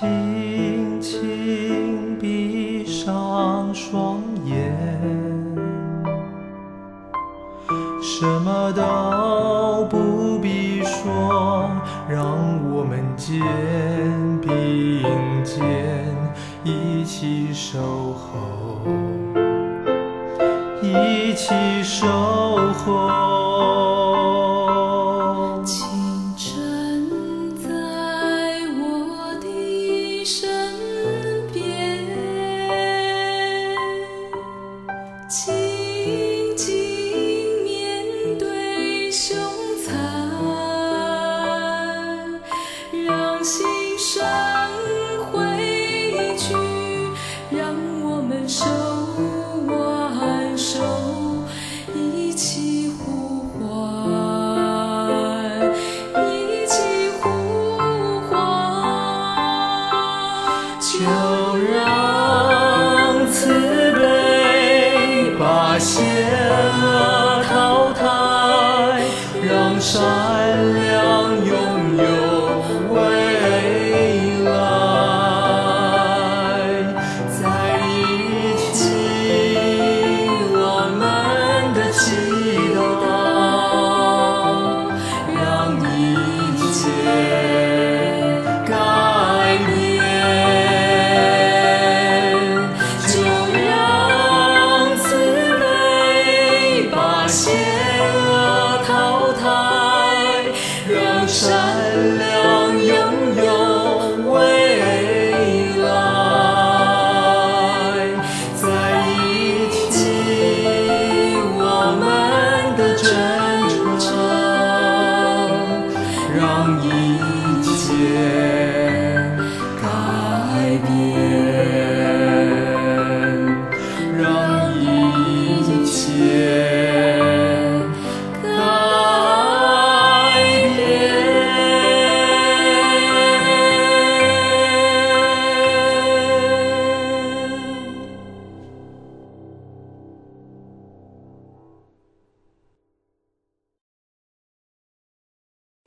轻轻闭上双眼，什么都不必说，让我们肩并肩一起守候，一起守候。 清晨在我的身边，静静面对凶残，让心生回去，让我们手挽手一起呼唤，一起呼唤，就让